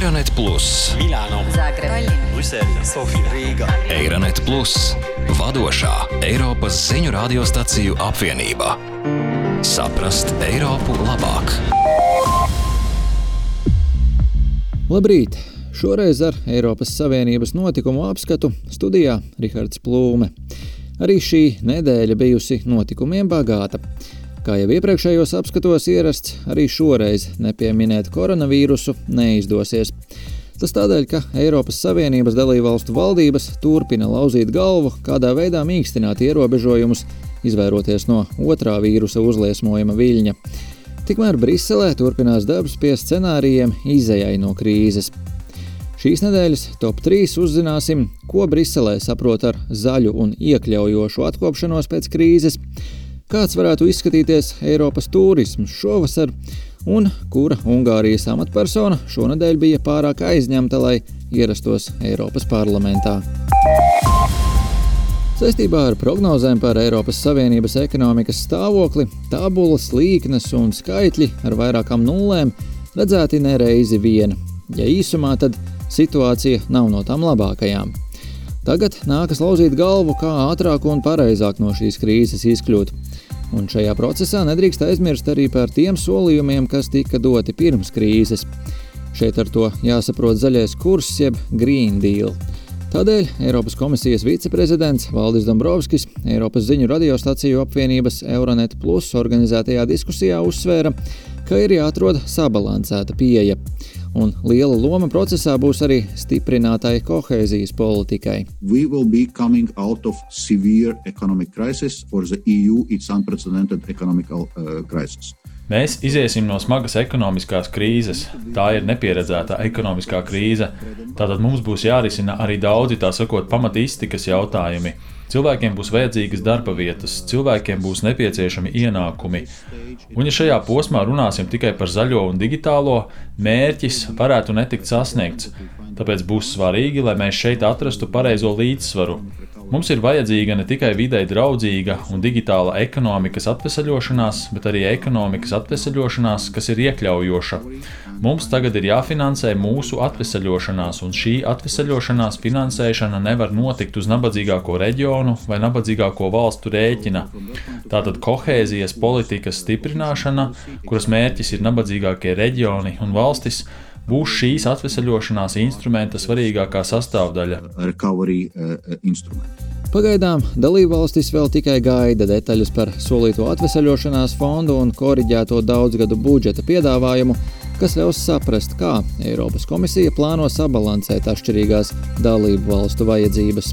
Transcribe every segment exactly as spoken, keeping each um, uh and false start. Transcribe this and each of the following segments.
Eironet Plus, Milāno, Zagreba, Brisele, Sofija, Rīga. Eironet Plus, vadošā Eiropas ziņu radiostaciju apvienība. Saprast Eiropu labāk. Labrīt! Šoreiz ar Eiropas Savienības notikumu apskatu studijā Rihards Plūme. Arī šī nedēļa bijusi notikumiem bagāta. Kā jau iepriekšējos apskatos ierasts, arī šoreiz nepieminēt koronavīrusu neizdosies. Tas tādēļ, ka Eiropas Savienības dalībvalstu valdības turpina lauzīt galvu, kādā veidā mīkstināt ierobežojumus, izvairoties no otrā vīrusa uzliesmojuma viļņa. Tikmēr Briselē turpinās darbs pie scenārijiem izejai no krīzes. Šīs nedēļas top trīs uzzināsim, ko Briselē saprot ar zaļu un iekļaujošu atkopšanos pēc krīzes, kāds varētu izskatīties Eiropas turisms šovasar un kura Ungārijas amatpersona šonedēļ bija pārāk aizņemta, lai ierastos Eiropas parlamentā. Saistībā ar prognozēm par Eiropas Savienības ekonomikas stāvokli, tabulas, līknes un skaitļi ar vairākām nullēm redzēti nereizi vien. Ja īsumā, tad situācija nav no tām labākajām. Tagad nākas lauzīt galvu, kā ātrāk un pareizāk no šīs krīzes izkļūt. Un šajā procesā nedrīkst aizmirst arī par tiem solījumiem, kas tika doti pirms krīzes. Šeit ar to jāsaprot zaļais kurs, jeb Green Deal. Tādēļ Eiropas komisijas viceprezidents Valdis Dombrovskis Eiropas ziņu radiostaciju apvienības Eironet Plus organizētajā diskusijā uzsvēra, ka ir jāatrod sabalansēta pieeja. Un liela loma procesā būs arī stiprinātai kohēzijas politikai. We will be coming out of severe economic crisis. For the E U, it's unprecedented economical uh, crisis. Mēs iziesim no smagas ekonomiskās krīzes. Tā ir nepieredzētā ekonomiskā krīze. Tātad mums būs jārisina arī daudzi, tā sakot, pamat iztikas jautājumi. Cilvēkiem būs vajadzīgas darba vietas, cilvēkiem būs nepieciešami ienākumi. Un ja šajā posmā runāsim tikai par zaļo un digitālo, mērķis varētu netikt sasniegts. Tāpēc būs svarīgi, lai mēs šeit atrastu pareizo līdzsvaru. Mums ir vajadzīga ne tikai videi draudzīga un digitāla ekonomikas atvesaļošanās, bet arī ekonomikas atvesaļošanās, kas ir iekļaujoša. Mums tagad ir jāfinansē mūsu atvesaļošanās, un šī atvesaļošanās finansēšana nevar notikt uz nabadzīgāko reģionu vai nabadzīgāko valstu rēķina. Tātad kohēzijas politikas stiprināšana, kuras mērķis ir nabadzīgākie reģioni un valstis, būs šīs atvesaļošanās instrumenta svarīgākā sastāvdaļa. Recovery uh, instrument. Pagaidām dalībvalstis vēl tikai gaida detaļas par solīto atvesaļošanās fondu un koriģēto daudzgadu budžeta piedāvājumu, kas ļaus saprast, kā Eiropas komisija plāno sabalansēt atšķirīgās dalību valstu vajadzības.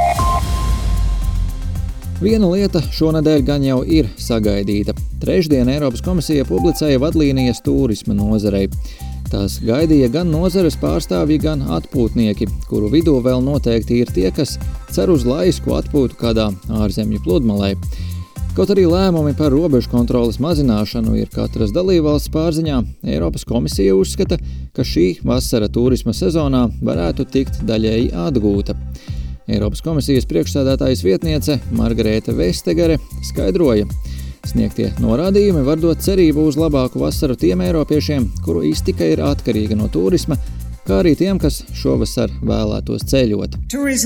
Viena lieta šonedēļ gan jau ir sagaidīta. Trešdien Eiropas komisija publicēja vadlīnijas turisma nozarei. Tās gaidīja gan nozares pārstāvji, gan atpūtnieki, kuru vidū vēl noteikti ir tie, kas cer uz laisku atpūtu kādā ārzemju pludmalē. Kaut arī lēmumi par robežu kontroles mazināšanu ir katras dalībvalsts pārziņā, Eiropas komisija uzskata, ka šī vasara turisma sezonā varētu tikt daļēji atgūta. Eiropas komisijas priekšsēdētājas vietniece Margarēta Vestegare skaidroja, sniegtie norādījumi var dot cerību uz labāku vasaru tiem eiropiešiem, kuru iztika ir atkarīga no turisma, kā arī tiem, kas šovasar vēlētos ceļot.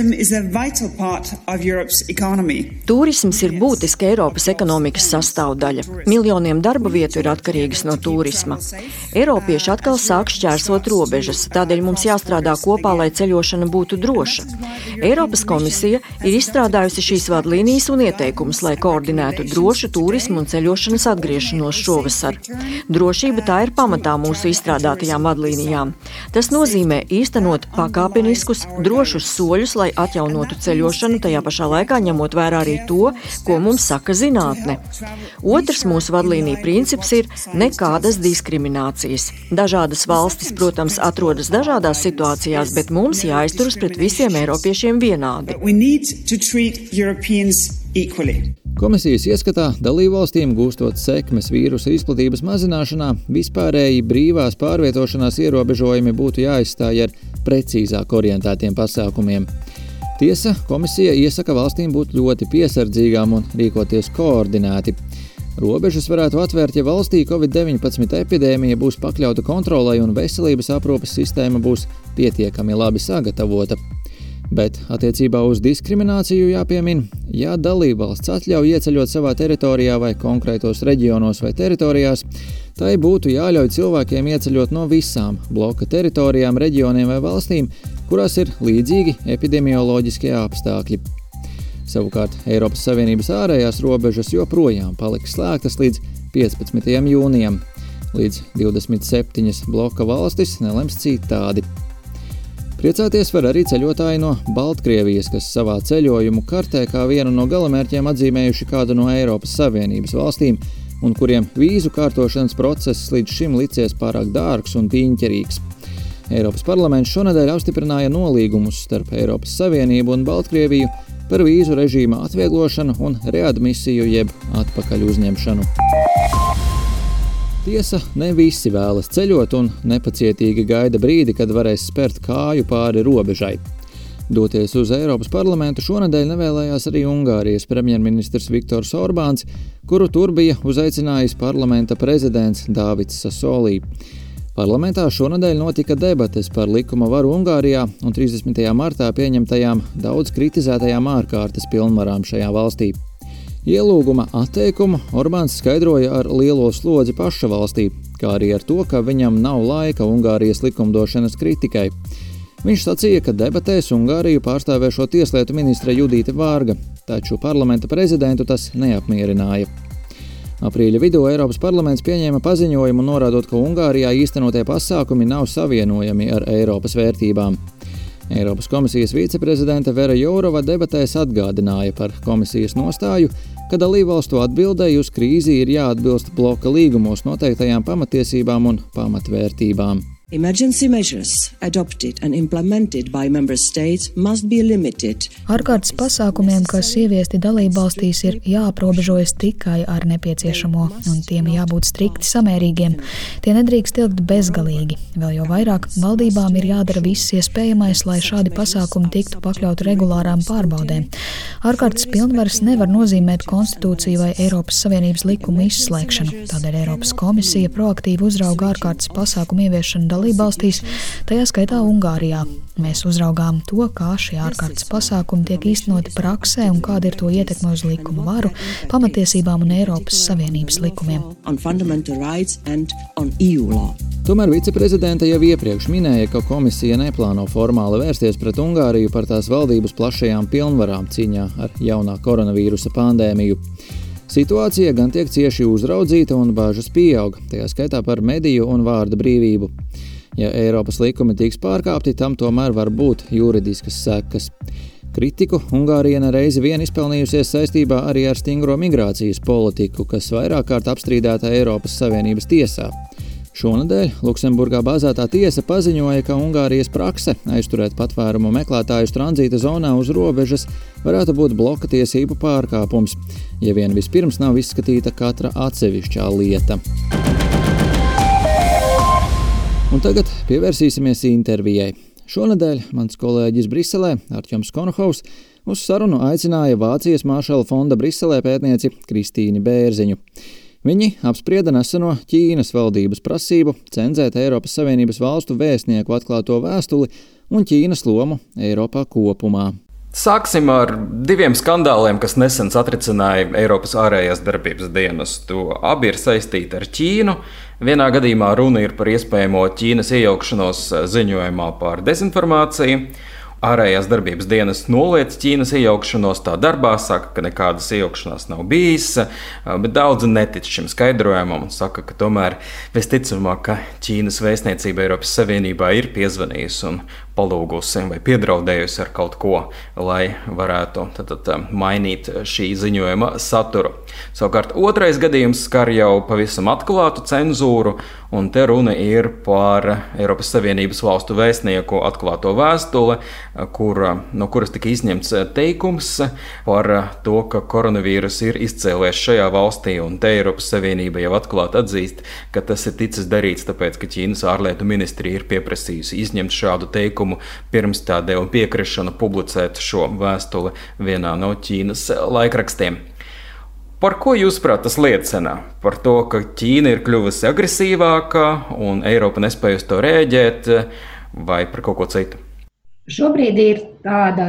Turisms ir būtiska Eiropas ekonomikas sastāvdaļa. Miljoniem darba vietu ir atkarīgas no turisma. Eiropieši atkal sāk šķērsot robežas, tādēļ mums jāstrādā kopā, lai ceļošana būtu droša. Eiropas komisija ir izstrādājusi šīs vadlīnijas un ieteikumus, lai koordinētu drošu turismu un ceļošanas atgriešanos šovasar. Drošība tā ir pamatā mūsu izstrādātajām vadlīnijām. Tas nozīmē nozīmē īstenot pakāpeniskus, drošus soļus, lai atjaunotu ceļošanu, tajā pašā laikā ņemot vērā arī to, ko mums saka zinātne. Otrs mūsu vadlīnija princips ir nekādas diskriminācijas. Dažādas valstis, protams, atrodas dažādās situācijās, bet mums jāizturas pret visiem eiropiešiem vienādi. Komisijas ieskatā dalībvalstīm gūstot sekmes vīrusa izplatības mazināšanā, vispārēji brīvās pārvietošanās ierobežojumi būtu jāizstāj ar precīzāk orientētiem pasākumiem. Tiesa, komisija iesaka valstīm būt ļoti piesardzīgām un rīkoties koordinēti. Robežas varētu atvērt, ja valstī covid deviņpadsmit epidēmija būs pakļauta kontrolei un veselības aprūpes sistēma būs pietiekami labi sagatavota. Bet attiecībā uz diskrimināciju jāpiemin, ja dalībvalsts atļauj ieceļot savā teritorijā vai konkrētos reģionos vai teritorijās, tai būtu jāļauj cilvēkiem ieceļot no visām bloka teritorijām, reģioniem vai valstīm, kurās ir līdzīgi epidemioloģiskie apstākļi. Savukārt Eiropas Savienības ārējās robežas joprojām paliks slēgtas līdz piecpadsmitajam jūnijam. Līdz divdesmit septiņas bloka valstis nelems citādi. Priecāties var arī ceļotāji no Baltkrievijas, kas savā ceļojumu kartē kā vienu no galamērķiem atzīmējuši kādu no Eiropas Savienības valstīm un kuriem vīzu kārtošanas process līdz šim licies pārāk dārgs un piņķerīgs. Eiropas parlaments šonedēļ apstiprināja nolīgumus starp Eiropas Savienību un Baltkrieviju par vīzu režīma atvieglošanu un readmisiju jeb atpakaļ uzņemšanu. Tiesa, ne visi vēlas ceļot un nepacietīgi gaida brīdi, kad varēs spērt kāju pāri robežai. Doties uz Eiropas parlamentu šonedēļ nevēlējās arī Ungārijas premjerministrs Viktors Orbāns, kuru tur bija uzaicinājis parlamenta prezidents Dāvids Sasolī. Parlamentā šonedēļ notika debates par likuma varu Ungārijā un trīsdesmitajā martā pieņemtajām daudz kritizētajām ārkārtas pilnvarām šajā valstī. Ielūguma atteikumu Orbāns skaidroja ar lielo slodzi paša valstī, kā arī ar to, ka viņam nav laika Ungārijas likumdošanas kritikai. Viņš sacīja, ka debatēs Ungāriju pārstāvēšo tieslietu ministre Judīte Vārga, taču parlamenta prezidentu tas neapmierināja. Aprīļa vidū Eiropas parlaments pieņēma paziņojumu norādot, ka Ungārijā īstenotie pasākumi nav savienojami ar Eiropas vērtībām. Eiropas komisijas viceprezidente Vera Jourova debatēs atgādināja par komisijas nostāju, ka dalībvalstu atbildēji uz krīzi ir jāatbilst bloka līgumos noteiktajām pamatiesībām un pamatvērtībām. Emergency measures adopted and implemented by member states must be limited. Ārkārtas pasākumiem, kas ieviesti dalībvalstīs, ir jāaprobežojas tikai ar nepieciešamo, un tiem jābūt strikti samērīgiem. Tie nedrīkst ilgt bezgalīgi. Vēl jau vairāk valdībām ir jādara viss iespējamais, lai šādi pasākumi tiktu pakļauti regulārām pārbaudēm. Ārkārtas pilnvaras nevar nozīmēt konstitūciju vai Eiropas Savienības likumu izslēgšanu. Tādēļ Eiropas komisija proaktīvi uzrauga ārkārtas pasākumu ieviešanu dalībvalstīs, tajā skaitā Ungārijā. Mēs uzraugām to, kā šie ārkārtas pasākumi tiek īstenoti praksē un kāda ir to ietekme uz likumu varu, pamatiesībām un Eiropas Savienības likumiem. Tomēr viceprezidente jau iepriekš minēja, ka komisija neplāno formāli vērsties pret Ungāriju par tās valdības plašajām pilnvarām cīņā ar jaunā koronavīrusa pandēmiju. Situācija gan tiek cieši uzraudzīta un bāžas pieaug, tajā skaitā par mediju un vārda brīvību. Ja Eiropas likumi tiks pārkāpti, tam tomēr var būt juridiskas sekas. Kritiku Ungārija nereizi vien izpelnījusies saistībā arī ar stingro migrācijas politiku, kas vairāk kārt apstrīdēta Eiropas Savienības tiesā. Šonedēļ Luksemburgā bāzētā tiesa paziņoja, ka Ungārijas prakse aizturēt patvērumu meklētājus tranzīta zonā uz robežas varētu būt bloka tiesību pārkāpums, ja vien vispirms nav izskatīta katra atsevišķā lieta. Un tagad pievērsīsimies intervijai. Šonedēļ mans kolēģis Briselē, Artjoms Konohovs, uz sarunu aicināja Vācijas Maršala fonda Briselē pētnieci Kristīni Bērziņu. Viņi apsprieda neseno Ķīnas valdības prasību cenzēt Eiropas Savienības valstu vēstnieku atklāto vēstuli un Ķīnas lomu Eiropā kopumā. Sāksim ar diviem skandāliem, kas nesen satricināja Eiropas ārējās darbības dienestu. Abi ir saistīti ar Ķīnu. Vienā gadījumā runa ir par iespējamo Ķīnas iejaukšanos ziņojumā par dezinformāciju. Ārējās darbības dienas noliedz Ķīnas iejaukšanos tā darbā, saka, ka nekādas iejaukšanās nav bijis, bet daudzi netic šim skaidrojumam un saka, ka tomēr visticamāk, ka Ķīnas vēstniecība Eiropas Savienībā ir piezvanījusi un palūgusi vai piedraudējusi ar kaut ko, lai varētu tad, tad, mainīt šī ziņojuma saturu. Savukārt otrais gadījums skar jau pavisam atklātu cenzūru, un te runa ir par Eiropas Savienības valstu vēstnieku atklāto vēstuli, kur, no kuras tika izņemts teikums par to, ka koronavīrus ir izcēlies šajā valstī, un te Eiropas Savienība jau atklāti atzīst, ka tas ir ticis darīts, tāpēc, ka Ķīnas ārlietu ministrija ir pieprasījusi izņemt šādu teikumu, pirms tā deva piekrišanu publicēt šo vēstuli vienā no Ķīnas laikrakstiem. Par ko jūsuprāt tas liecina? Par to, ka Ķīna ir kļuvusi agresīvāka un Eiropa nespēj uz to rēģēt, vai par kaut ko citu? Šobrīd ir tāda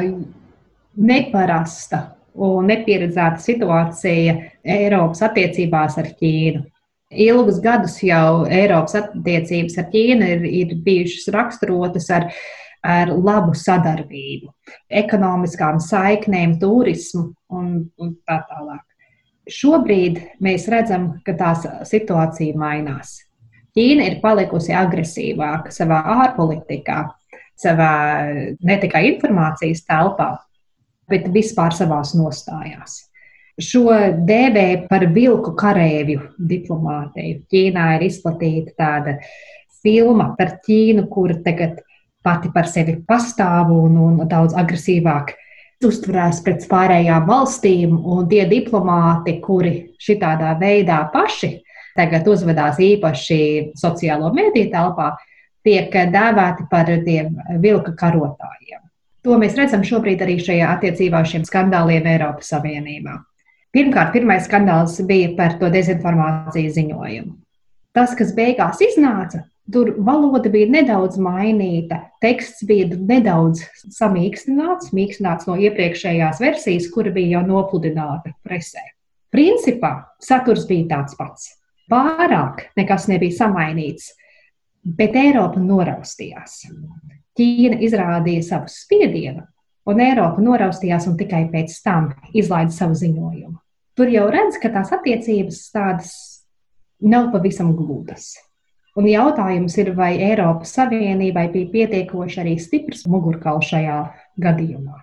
neparasta un nepieredzēta situācija Eiropas attiecībās ar Ķīnu. Ilgus gadus jau Eiropas attiecības ar Ķīnu ir, ir bijušas raksturotas ar, ar labu sadarbību, ekonomiskām saiknēm, turismu un, un tā tālāk. Šobrīd mēs redzam, ka tā situācija mainās. Ķīna ir palikusi agresīvāka savā ārpolitikā, savā ne tikai informācijas telpā, bet vispār savās nostājās. Šo dēvē par vilku karēvju diplomātiju. Ķīnā ir izplatīta tāda filma par Ķīnu, kur tagad pati par sevi pastāv un, un daudz agresīvāk uztverās pret pārējām valstīm, un tie diplomāti, kuri šitādā veidā paši tagad uzvedās īpaši sociālo mediju telpā, tiek dēvēti par tiem vilka karotājiem. To mēs redzam šobrīd arī šajā attiecībā uz šiem skandāliem Eiropas Savienībā. Pirmkārt, pirmais skandāls bija par to dezinformācijas ziņojumu. Tas, kas beigās iznāca, tur valoda bija nedaudz mainīta, teksts bija nedaudz samīkstināts, mīkstināts no iepriekšējās versijas, kura bija jau nopludināta presē. Principā saturs bija tāds pats. Pārāk nekas nebija samainīts, bet Eiropa noraustījās. Ķīna izrādīja savu spiedienu, un Eiropa noraustījās un tikai pēc tam izlaida savu ziņojumu. Tur jau redz, ka tās attiecības tādas nav pavisam glūdas. Un jautājums ir, vai Eiropas Savienībai bija pietiekoši arī stiprs mugurkauls šajā gadījumā.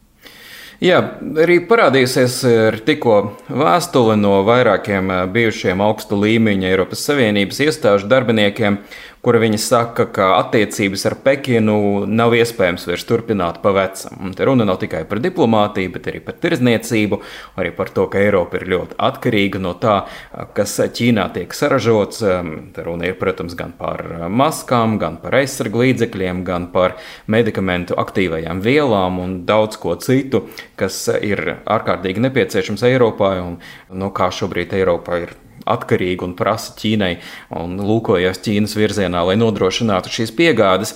Jā, arī parādījusies ir tikko vēstule no vairākiem bijušiem augstu līmeņa Eiropas Savienības iestāžu darbiniekiem, kura viņi saka, ka attiecības ar Pekinu nav iespējams vairs turpināt pa vecam. Un te runa nav tikai par diplomātiju, bet arī par tirdzniecību, arī par to, ka Eiropa ir ļoti atkarīga no tā, kas Ķīnā tiek saražots. Te runa ir, protams, gan par maskām, gan par aizsargu līdzekļiem, gan par medikamentu aktīvajām vielām un daudz ko citu, kas ir ārkārtīgi nepieciešams Eiropai un no kā šobrīd Eiropa ir atkarīga un prasa Ķīnai un lūkojas Ķīnas virzienā, lai nodrošinātu šīs piegādes.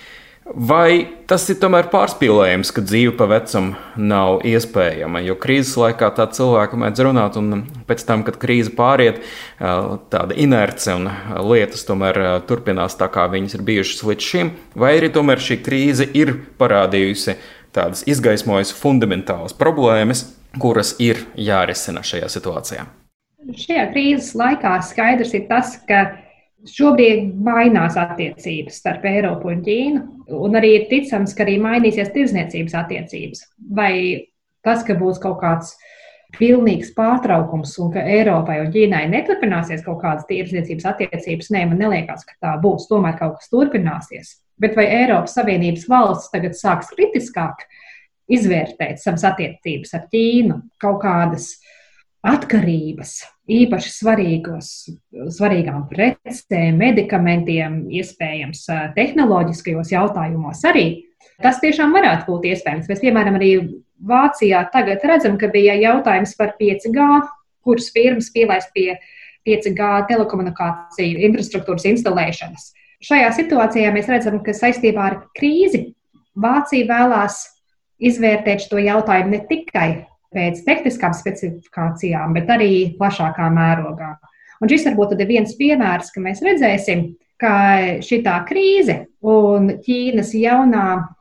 Vai tas ir tomēr pārspīlējums, ka dzīve pa vecam nav iespējama? Jo krīzes laikā tā cilvēka mēdz runāt, un pēc tam, kad krīze pāriet, tāda inerce un lietas tomēr turpinās tā, kā viņas ir bijušas līdz šim, vai arī tomēr šī krīze ir parādījusi tādas izgaismojas fundamentālas problēmas, kuras ir jārisina šajā situācijā? Šajā krīzes laikā skaidrs ir tas, ka šobrīd mainās attiecības starp Eiropu un Ķīnu, un arī ir ticams, ka arī mainīsies tirdzniecības attiecības. Vai tas, ka būs kaut kāds pilnīgs pārtraukums un ka Eiropai un Ķīnai neturpināsies kaut kādas tirdzniecības attiecības, nē, man neliekas, ka tā būs. Tomēr kaut kas turpināsies. Bet vai Eiropas Savienības valsts tagad sāks kritiskāk izvērtēt savas attiecības ar Ķīnu, kaut kādas atkarības, īpaši svarīgos, svarīgām precēm, medikamentiem, iespējams tehnoloģiskajos jautājumos arī. Tas tiešām varētu būt iespējams. Mēs, piemēram, arī Vācijā tagad redzam, ka bija jautājums par pieci G, kuras firmas pielaist pie pieci G telekomunikāciju infrastruktūras instalēšanas. Šajā situācijā mēs redzam, ka saistībā ar krīzi Vācija vēlās izvērtēt šo jautājumu ne tikai pēc tehniskām specifikācijām, bet arī plašākā mērogā. Un šis varbūt tad ir viens piemērs, ka mēs redzēsim, ka šitā krīze un Ķīnas jaunā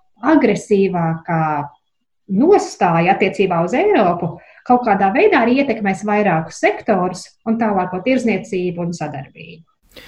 agresīvākā nostāja attiecībā uz Eiropu kaut kādā veidā arī ietekmēs vairākus sektorus un tālāko tirdzniecību un sadarbību.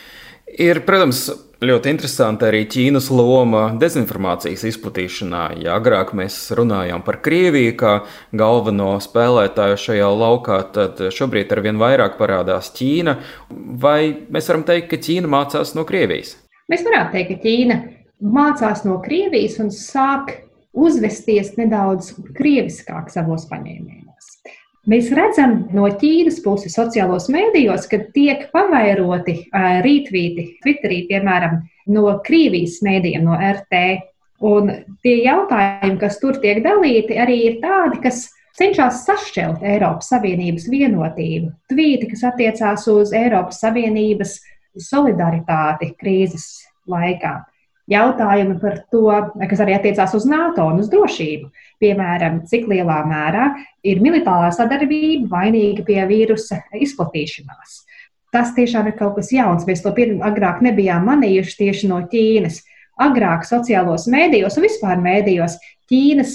Ir, protams, ļoti interesanti arī Ķīnas loma dezinformācijas izplatīšanā. Ja agrāk mēs runājām par Krieviju kā galveno spēlētāju šajā laukā, tad šobrīd arvien vairāk parādās Ķīna. Vai mēs varam teikt, ka Ķīna mācās no Krievijas? Mēs varētu teikt, ka Ķīna mācās no Krievijas un sāk uzvesties nedaudz krieviskāk savos paņēmienos. Mēs redzam no Ķīnas puses sociālos mēdījos, ka tiek pavairoti rītvīti Twitterī, piemēram, no Krievijas mēdījiem, no R T. Un tie jautājumi, kas tur tiek dalīti, arī ir tādi, kas cenšas sašķelt Eiropas Savienības vienotību. Tvīti, kas attiecās uz Eiropas Savienības solidaritāti krīzes laikā. Jautājumi par to, kas arī attiecās uz NATO un uz drošību. Piemēram, cik lielā mērā ir militārā sadarbība vainīga pie vīrusa izplatīšanās. Tas tiešām ir kaut kas jauns. Mēs to pirms agrāk nebijām manījuši tieši no Ķīnas. Agrāk sociālos mēdījos un vispār mēdījos Ķīnas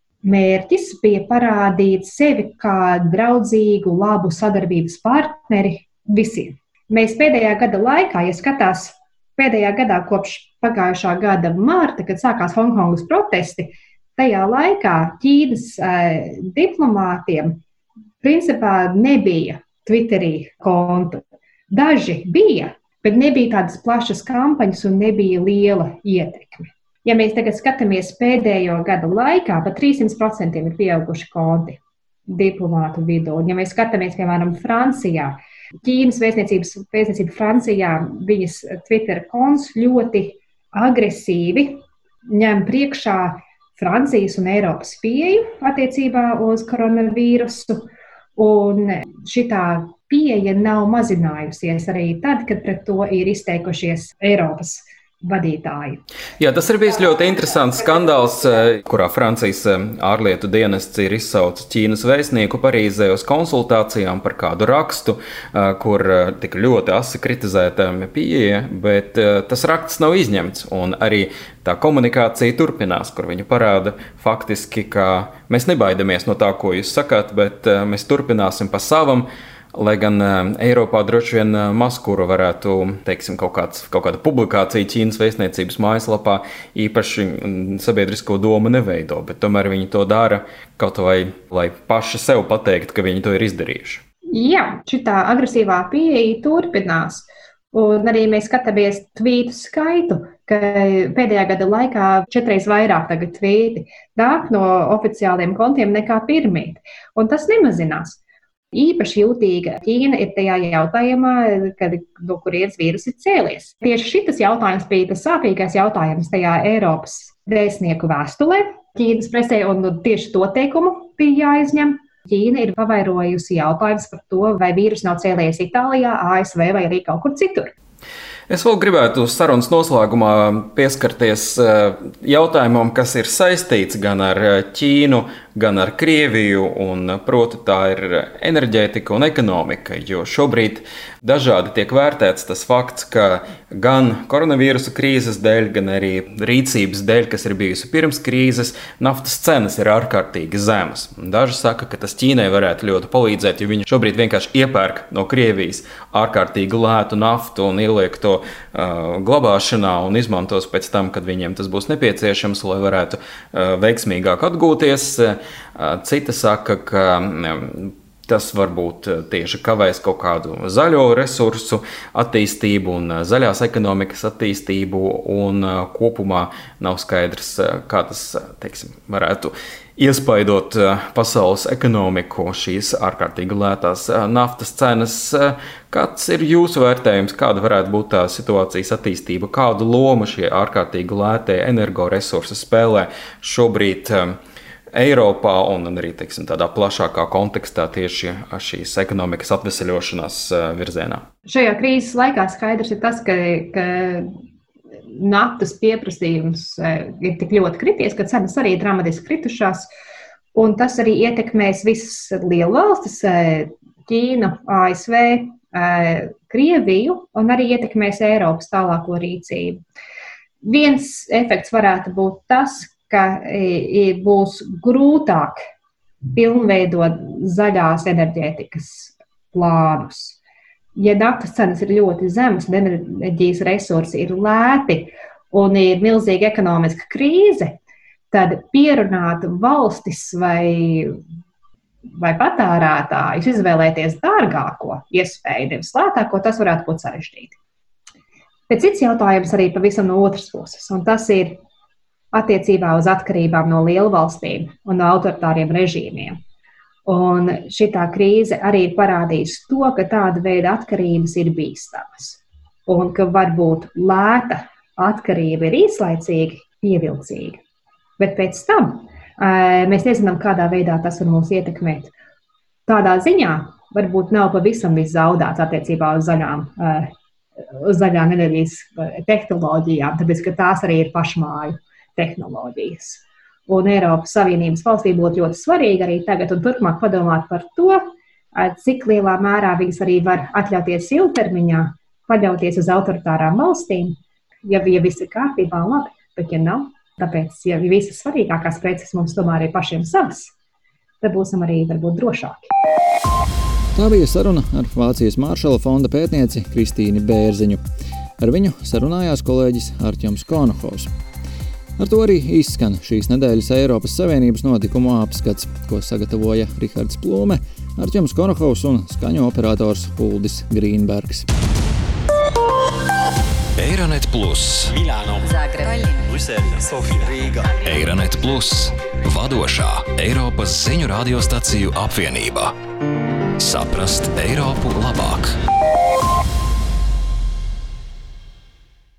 mērķis bija parādīt sevi kā draudzīgu, labu sadarbības partneri visiem. Mēs pēdējā gada laikā, ja skatās pēdējā gadā kopš pagājušā gada marta, kad sākās Hongkongas protesti, tajā laikā Ķīnas eh, diplomātiem principā nebija Twitterī kontu. Daži bija, bet nebija tādas plašas kampaņas un nebija liela ietekme. Ja mēs tagad skatāmies pēdējo gada laikā, pa trīsimt procentiem ir pieauguši konti diplomātu vidū. Un ja mēs skatāmies, piemēram, Francijā, Ķīnas vēstniecības vēstniecība Francijā, viņas Twitter konts ļoti agresīvi ņem priekšā Francijas un Eiropas pieeju attiecībā uz koronavīrusu, un šitā pieeja nav mazinājusies arī tad, kad pret to ir izteikušies Eiropas vadītāji. Jā, tas ir bijis ļoti interesants skandāls, kurā Francijas ārlietu dienests ir izsaucis Ķīnas vēstnieku Parīzē uz konsultācijām par kādu rakstu, kur tika ļoti asi kritizēta pieeja, bet tas raksts nav izņemts, un arī tā komunikācija turpinās, kur viņi parāda faktiski, ka mēs nebaidamies no tā, ko jūs sakāt, bet mēs turpināsim pa savam. Lai gan Eiropā droši vien maz kuru varētu, teiksim, kaut, kāds, kaut kāda publikācija Ķīnas vēstniecības mājaslapā īpaši sabiedrisko domu neveido, bet tomēr viņi to dara kaut vai, lai paši sev pateikt, ka viņi to ir izdarījuši. Jā, šitā agresīvā pieeja turpinās. Un arī mēs skatāmies tvītu skaitu, ka pēdējā gada laikā četreiz vairāk tagad tvīti nāk no oficiāliem kontiem nekā pirmīt. Un tas nemazinās. Īpaši jūtīga Ķīna ir tajā jautājumā, kad, no kurienes vīrus ir cēlies. Tieši šitas jautājums bija tas sāpīgais jautājums tajā Eiropas vēstnieku vēstulē Ķīnas presē, un tieši to teikumu bija jāizņem. Ķīna ir pavairojusi jautājums par to, vai vīrus nav cēlies Itālijā, A S V vai arī kaut kur citur. Es vēl gribētu sarunas noslēgumā pieskarties jautājumam, kas ir saistīts gan ar Ķīnu, gan ar Krieviju, un proti tā ir enerģētika un ekonomika, jo šobrīd dažādi tiek vērtēts tas fakts, ka gan koronavīrusa krīzes dēļ, gan arī rīcības dēļ, kas ir bijusi pirms krīzes, naftas cenas ir ārkārtīgi zemas. Daži saka, ka tas Ķīnai varētu ļoti palīdzēt, jo viņi šobrīd vienkārši iepērk no Krievijas ārkārtīgi lētu naftu un ieliek to uh, glabāšanā un izmantos pēc tam, kad viņiem tas būs nepieciešams, lai varētu uh, veiksmīgāk atgūties. Citi saka, ka tas varbūt tieši kavēs kaut kādu zaļo resursu attīstību un zaļās ekonomikas attīstību, un kopumā nav skaidrs, kā tas, teiksim, varētu iespaidot pasaules ekonomiku, šīs ārkārtīgi lētās naftas cenas. Kāds ir jūsu vērtējums, kāda varētu būt tā situācijas attīstība, kādu lomu šie ārkārtīgi lētie energoresursi spēlē šobrīd Eiropā un arī, teiksim, tādā plašākā kontekstā tieši šīs ekonomikas atveseļošanās virzienā? Šajā krīzes laikā skaidrs ir tas, ka, ka naftas pieprasījums ir tik ļoti krities, ka cenas arī dramatiski kritušās, un tas arī ietekmēs visas lielvalstis, Ķīnu, A S V, Krieviju, un arī ietekmēs Eiropas tālāko rīcību. Viens efekts varētu būt tas, ka būs grūtāk pilnveidot zaļās enerģētikas plānus. Ja naftas cenas ir ļoti zemas, enerģijas resursi ir lēti un ir milzīga ekonomiska krīze, tad pierunāt valstis vai, vai patērētājus izvēlēties dārgāko iespēju, nevis lētāko, tas varētu būt sarežģīti. Bet cits jautājums arī pavisam no otras puses, un tas ir attiecībā uz atkarībām no lielvalstīm un no autoritāriem režīmiem. Un šitā krīze arī ir parādījusi to, ka tāda veida atkarības ir bīstamas. Un ka varbūt lēta atkarība ir īslaicīgi pievilcīga. Bet pēc tam Mēs nezinām, kādā veidā tas var mūs ietekmēt. Tādā ziņā varbūt nav pavisam viss zaudēts attiecībā uz zaļām, uz zaļām enerģijas tehnoloģijām, tāpēc, ka tās arī ir pašmāju tehnoloģijas. Un Eiropas Savienības valstī būtu ļoti svarīgi arī tagad un turpmāk padomāt par to, cik lielā mērā viņas arī var atļauties ilgtermiņā, paļauties uz autoritārām valstīm, ja, ja viss ir kārtībā un labi, bet ja nav, tāpēc, ja visas svarīgākās preces mums tomēr ir pašiem savas, tad būsim arī varbūt drošāki. Tā bija saruna ar Vācijas Maršala fonda pētnieci Kristīni Bērziņu. Ar viņu sarunājās kolēģis Artjoms Konohovs. Ar to arī izskan šīs nedēļas Eiropas Savienības notikumu apskats, ko sagatavoja Rihards Plūme, Artjoms Konohovs un skaņu operators Uldis Grīnbergs. Eironet Plus, Milāno, Zagreba, Brisele, Sofija, Rīga. Eironet Plus, vadošā Eiropas ziņu radiostaciju apvienība. Saprast Eiropu labāk!